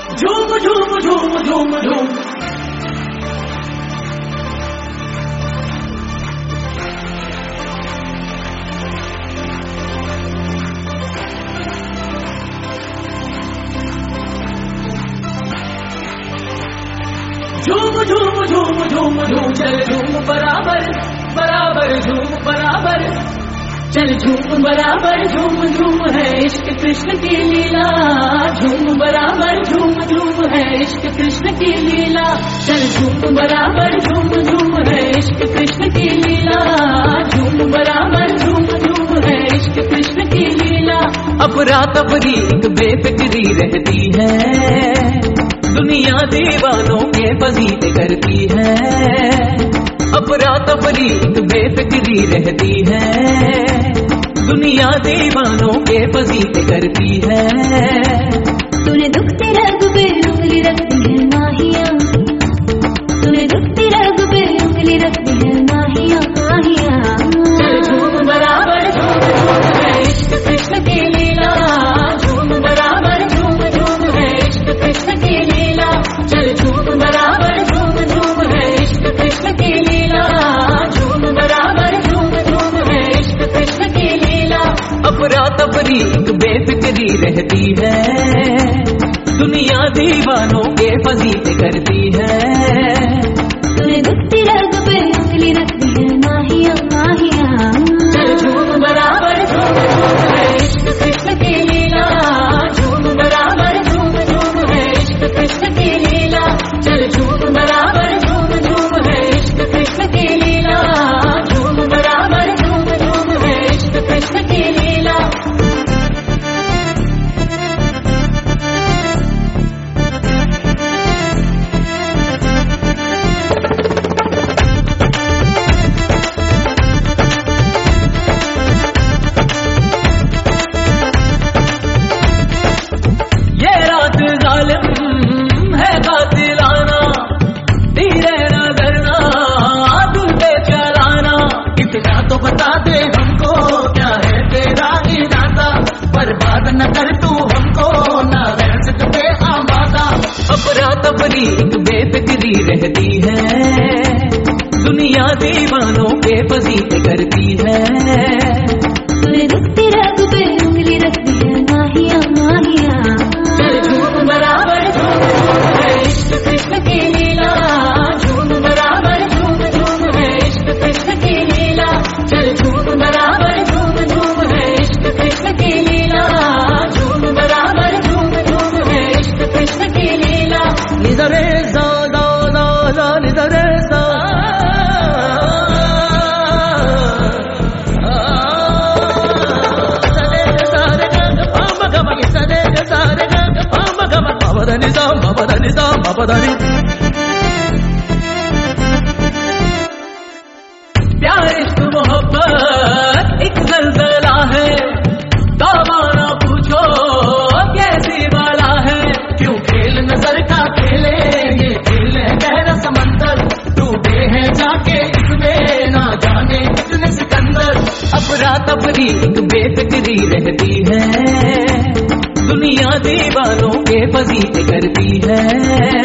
झूम झूम झूम झूम झूम झूम झूम झूम झूम झूम चल झूम बराबर बराबर झूम बराबर चल झूम बराबर झूम झूम है इश्क कृष्ण की लीला। झूम बराबर झूम झूम है इश्क कृष्ण की लीला। चल झूम बराबर झूम झूम है इश्क कृष्ण की लीला। झूम बराबर झूम झूम है इश्क कृष्ण की लीला। अब रात अपनी एक बेफिक्री रहती है, दुनिया दीवानों के फजीत करती है। अब रात अपनी एक बेफिक्री रहती है, दुनिया दीवानों के फजीत करती है। तूने दुख तेरा पे उंगली रखती है माहिया, तूने दुख तेरा पे उंगली रखती है माहिया माहिया। चल झूम बराबर झूम झूम है इश्क कृष्ण की लीला। झूम बराबर झूम झूम है इश्क कृष्ण की लीला। चल झूम बराबर झूम झूम है इश्क कृष्ण की लीला। झूम बराबर झूम झूम है इश्क कृष्ण की लीला। अब रात अपनी एक बेफिक्री रहती है, दुनिया दीवानों के फजीत करती है। तूने दुख तेरा पे उंगली रखती है माहिया माहिया। चल झूम बराबर झूम झूम है इश्क कृष्ण की लीला। झूम बराबर झूम झूम है इश्क कृष्ण की लीला। चल झूम बराबर झूम झूम है इश्क कृष्ण की लीला। झूम बराबर झूम झूम है इश्क कृष्ण की लीला। ये रात जालिम है कातिलाना, धीरे न डरना दिल पे चलाना। इतना तो बता दे हमको क्या है तेरा इरादा, बर्बाद न कर तू हमको ना रह सकते आबादा। अब रात अपनी एक बेफिक्री रहती है, दुनिया दीवानों के फजीत करती है। तूने दुख तेरा पे उंगली रखती है माहिया माहिया। चल झूम बराबर झूम झूम है इश्क कृष्ण की लीला। झूम बराबर झूम झूम है इश्क कृष्ण की लीला। चल झूम बराबर झूम झूम है इश्क कृष्ण की लीला। झूम बराबर झूम झूम है इश्क कृष्ण की लीला। निजरे सा दा दा दा निजरे सा प्यार इश्क मोहब्बत एक जलजला है, दावाना पूछो कैसी वाला है। क्यों खेल नजर का खेले ये खेल है गहरा समंदर, डूबे हैं जाके इसमें ना जाने कितने सिकंदर। अब रात अपनी एक बेफिक्री रहती है, दुनिया दीवानों के फजीत करती है।